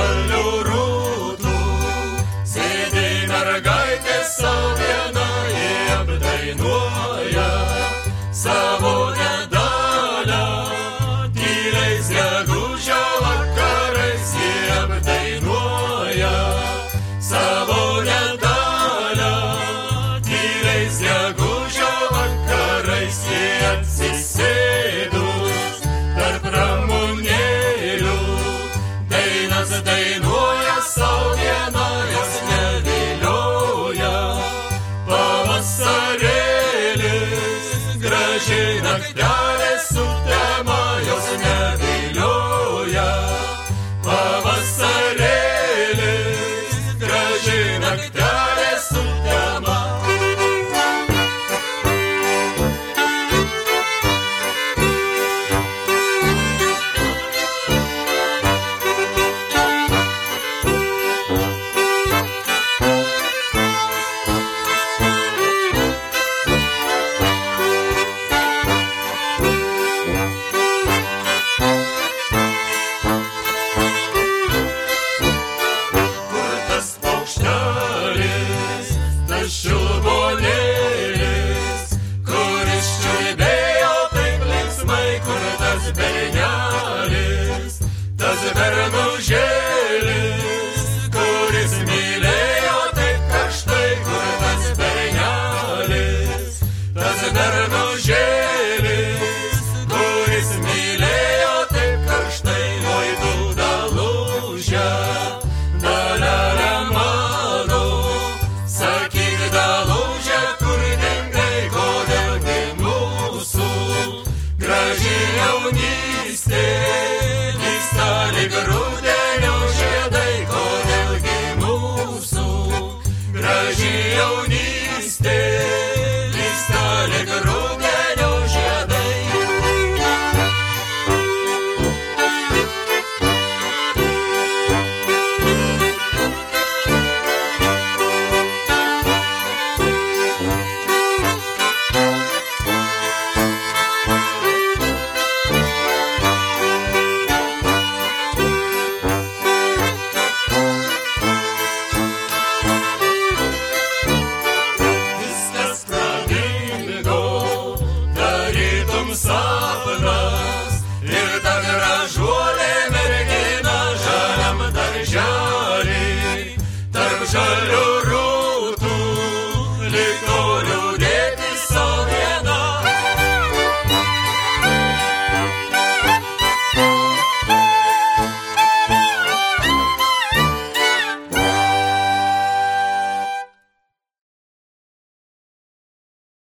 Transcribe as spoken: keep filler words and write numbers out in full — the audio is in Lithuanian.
žalių rūtų, sėdi mergaitė sau viena, jie apdainuoja savo nedalią. Tyliais gegužio vakarais jie apdainuoja savo nedalią. Tyliais gegužio vakarais jie atsisėdus tarp ramunėlių, dainas dainuoja sau viena, jos nevilioja pavasarėlis. Graži naktelė sutema, jos nevilioja pavasarėlis. Graži naktelė sutema. Šilbonėlis, kuris čiulbėjo taip linksmai, kur tas bernelis, tas bernužėlis, kuris mylėjo taip karštai, kur tas bernelis, tas bernužėlis, kuris mylėjo taip karštai. Oi, dūda lūžia, dalelė mano, sakyk dalūžia, kur dingai, kodėlgi mūsų graži jaunystė nyksta lyg rudenio žiedai. Kodėlgi mūsų graži jaunystė nyksta lyg rudenio žiedai. Viskas pradingo, tarytum sa